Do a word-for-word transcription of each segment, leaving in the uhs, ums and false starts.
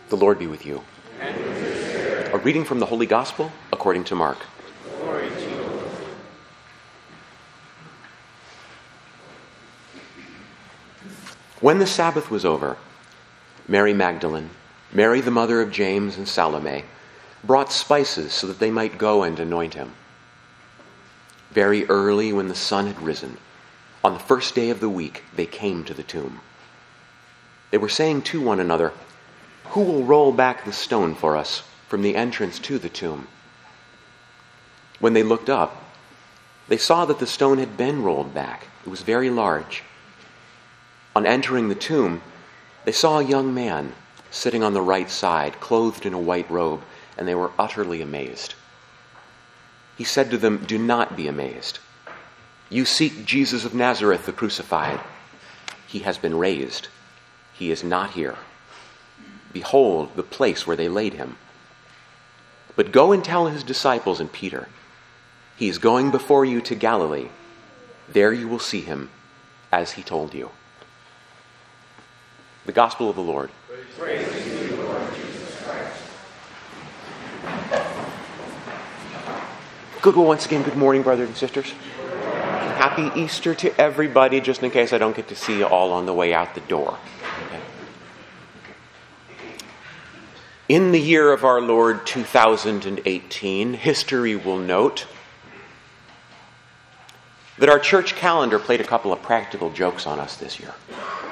The Lord be with you. And with your spirit. A reading from the Holy Gospel according to Mark. Glory to you, Lord. When the Sabbath was over, Mary Magdalene, Mary the mother of James and Salome, brought spices so that they might go and anoint him. Very early when the sun had risen, on the first day of the week, they came to the tomb. They were saying to one another, "Who will roll back the stone for us from the entrance to the tomb?" When they looked up, they saw that the stone had been rolled back. It was very large. On entering the tomb, they saw a young man sitting on the right side, clothed in a white robe, and they were utterly amazed. He said to them, "Do not be amazed. You seek Jesus of Nazareth, the crucified. He has been raised. He is not here. Behold the place where they laid him. But go and tell his disciples and Peter, he is going before you to Galilee. There you will see him, as he told you." The Gospel of the Lord. Praise to you, Lord Jesus Christ. Good. Well, once again, good morning, brothers and sisters. Happy Easter to everybody, just in case I don't get to see you all on the way out the door. Okay. In the year of our Lord two thousand eighteen, history will note that our church calendar played a couple of practical jokes on us this year.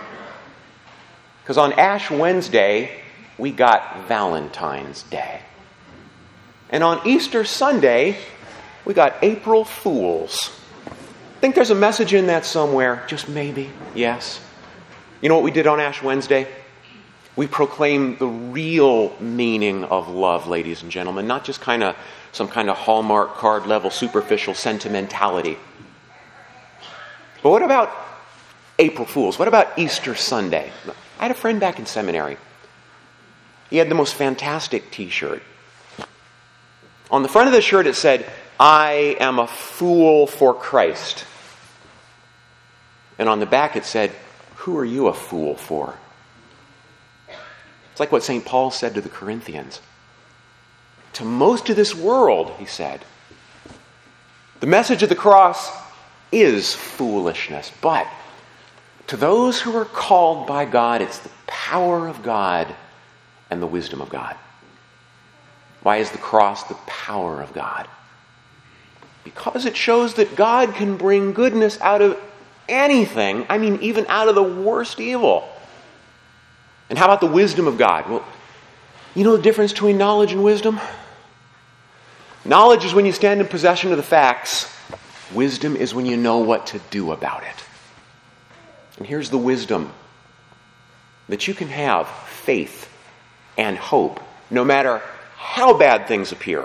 Because on Ash Wednesday, we got Valentine's Day. And on Easter Sunday, we got April Fools. Think there's a message in that somewhere, just maybe, yes. You know what we did on Ash Wednesday? We proclaimed the real meaning of love, ladies and gentlemen, not just kind of some kind of Hallmark card level superficial sentimentality. But what about April Fools? What about Easter Sunday? I had a friend back in seminary. He had the most fantastic t-shirt. On the front of the shirt it said, "I am a fool for Christ." And on the back it said, "Who are you a fool for?" It's like what Saint Paul said to the Corinthians. To most of this world, he said, the message of the cross is foolishness, but to those who are called by God, it's the power of God and the wisdom of God. Why is the cross the power of God? Because it shows that God can bring goodness out of anything, I mean even out of the worst evil. And how about the wisdom of God? Well, you know the difference between knowledge and wisdom? Knowledge is when you stand in possession of the facts. Wisdom is when you know what to do about it. And here's the wisdom. That you can have faith and hope no matter how bad things appear.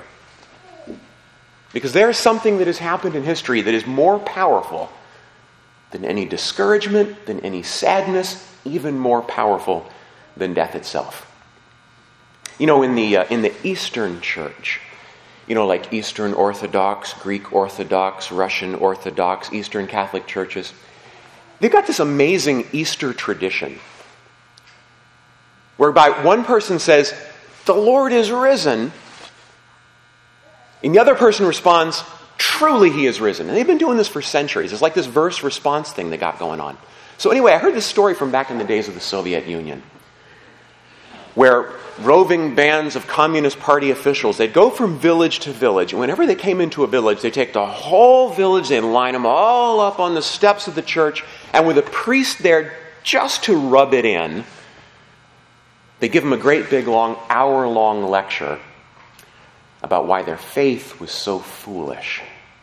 Because there is something that has happened in history that is more powerful than any discouragement, than any sadness, even more powerful than death itself. You know, in the uh, in the Eastern Church, you know, like Eastern Orthodox, Greek Orthodox, Russian Orthodox, Eastern Catholic churches, they've got this amazing Easter tradition whereby one person says, "The Lord is risen," and the other person responds, "Truly he is risen." And they've been doing this for centuries. It's like this verse response thing they got going on. So anyway, I heard this story from back in the days of the Soviet Union, where roving bands of Communist Party officials, they'd go from village to village, and whenever they came into a village, they'd take the whole village, they'd line them all up on the steps of the church, and with a priest there just to rub it in, they'd give them a great big long, hour-long lecture about why their faith was so foolish.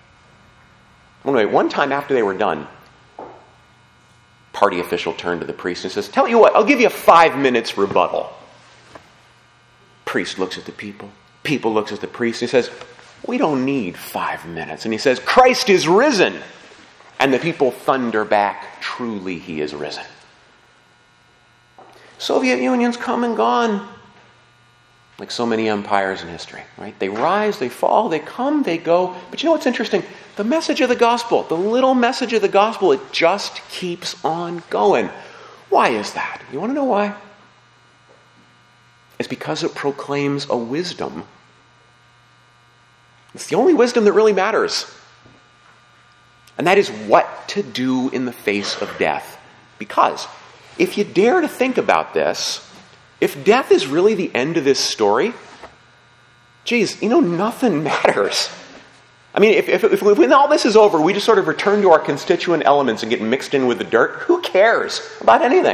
Anyway, one time after they were done, party official turned to the priest and says, "Tell you what, I'll give you five minutes rebuttal." Priest looks at the people. People looks at the priest. And he says, "We don't need five minutes." And he says, "Christ is risen." And the people thunder back, "Truly he is risen." Soviet Union's come and gone. Like so many empires in history, right? They rise, they fall, they come, they go. But you know what's interesting? The message of the gospel, the little message of the gospel, it just keeps on going. Why is that? You want to know why? is because it proclaims a wisdom. It's the only wisdom that really matters. And that is what to do in the face of death. Because if you dare to think about this, if death is really the end of this story, geez, you know, nothing matters. I mean, if, if, if when all this is over, we just sort of return to our constituent elements and get mixed in with the dirt, who cares about anything?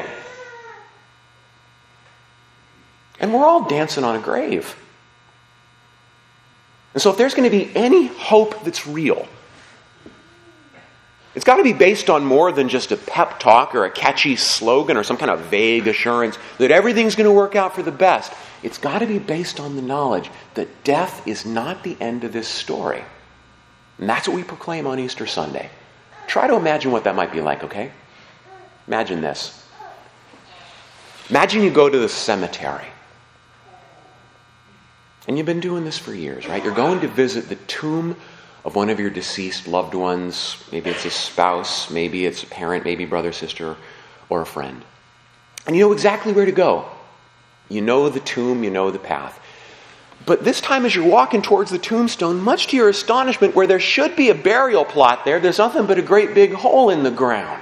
And we're all dancing on a grave. And so if there's going to be any hope that's real, it's got to be based on more than just a pep talk or a catchy slogan or some kind of vague assurance that everything's going to work out for the best. It's got to be based on the knowledge that death is not the end of this story. And that's what we proclaim on Easter Sunday. Try to imagine what that might be like, okay? Imagine this. Imagine you go to the cemetery. And you've been doing this for years, right? You're going to visit the tomb of one of your deceased loved ones. Maybe it's a spouse, maybe it's a parent, maybe brother, sister, or a friend. And you know exactly where to go. You know the tomb, you know the path. But this time as you're walking towards the tombstone, much to your astonishment, where there should be a burial plot there, there's nothing but a great big hole in the ground.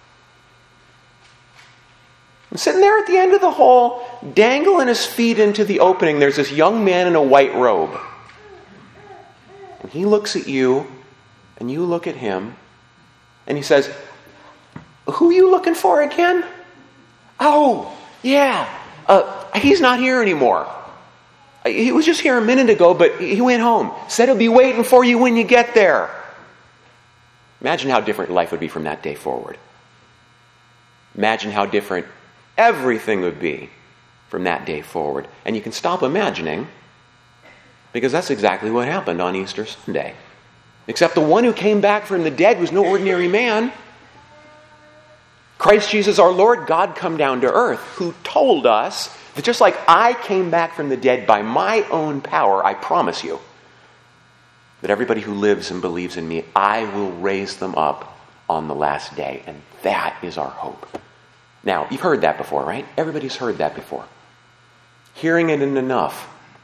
And sitting there at the end of the hole, dangling his feet into the opening, there's this young man in a white robe. And he looks at you, and you look at him, and he says, "Who are you looking for again?" "Oh, yeah, uh, he's not here anymore. He was just here a minute ago, but he went home. Said he'll be waiting for you when you get there." Imagine how different life would be from that day forward. Imagine how different everything would be from that day forward. And you can stop imagining, because that's exactly what happened on Easter Sunday. Except the one who came back from the dead was no ordinary man. Christ Jesus our Lord, God come down to earth, who told us that just like I came back from the dead by my own power, I promise you that everybody who lives and believes in me, I will raise them up on the last day. And that is our hope. Now, you've heard that before, right? Everybody's heard that before. Hearing it isn't enough.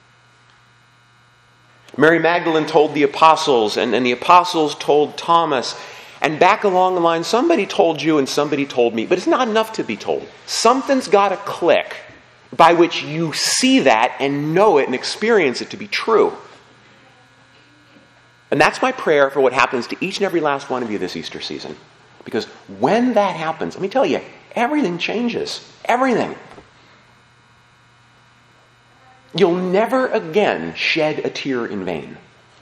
Mary Magdalene told the apostles, and, and the apostles told Thomas, and back along the line, somebody told you and somebody told me, but it's not enough to be told. Something's got to click by which you see that and know it and experience it to be true. And that's my prayer for what happens to each and every last one of you this Easter season. Because when that happens, let me tell you, everything changes. Everything. You'll never again shed a tear in vain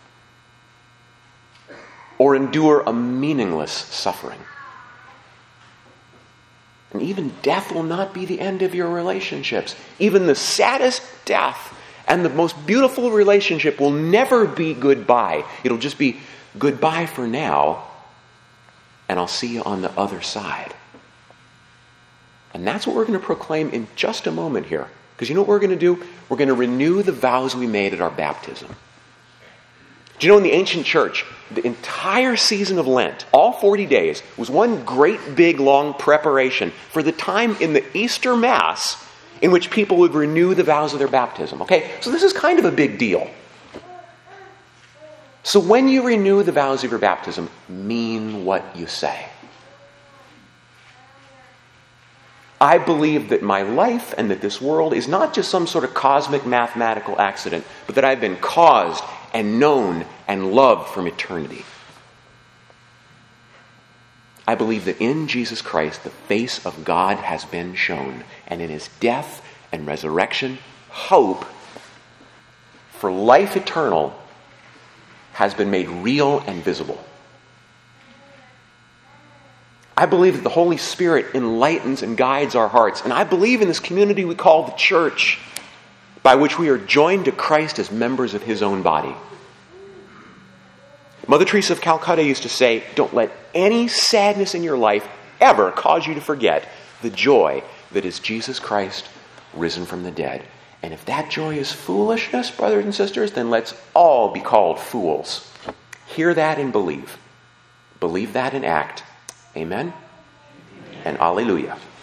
or endure a meaningless suffering. And even death will not be the end of your relationships. Even the saddest death and the most beautiful relationship will never be goodbye. It'll just be goodbye for now, and I'll see you on the other side. And that's what we're going to proclaim in just a moment here. Because you know what we're going to do? We're going to renew the vows we made at our baptism. Do you know in the ancient church, the entire season of Lent, all forty days, was one great big long preparation for the time in the Easter Mass in which people would renew the vows of their baptism. Okay, so this is kind of a big deal. So when you renew the vows of your baptism, mean what you say. I believe that my life and that this world is not just some sort of cosmic mathematical accident, but that I've been caused and known and loved from eternity. I believe that in Jesus Christ, the face of God has been shown, and in his death and resurrection, hope for life eternal has been made real and visible. I believe that the Holy Spirit enlightens and guides our hearts. And I believe in this community we call the church, by which we are joined to Christ as members of his own body. Mother Teresa of Calcutta used to say, don't let any sadness in your life ever cause you to forget the joy that is Jesus Christ risen from the dead. And if that joy is foolishness, brothers and sisters, then let's all be called fools. Hear that and believe. Believe that and act. Amen and alleluia.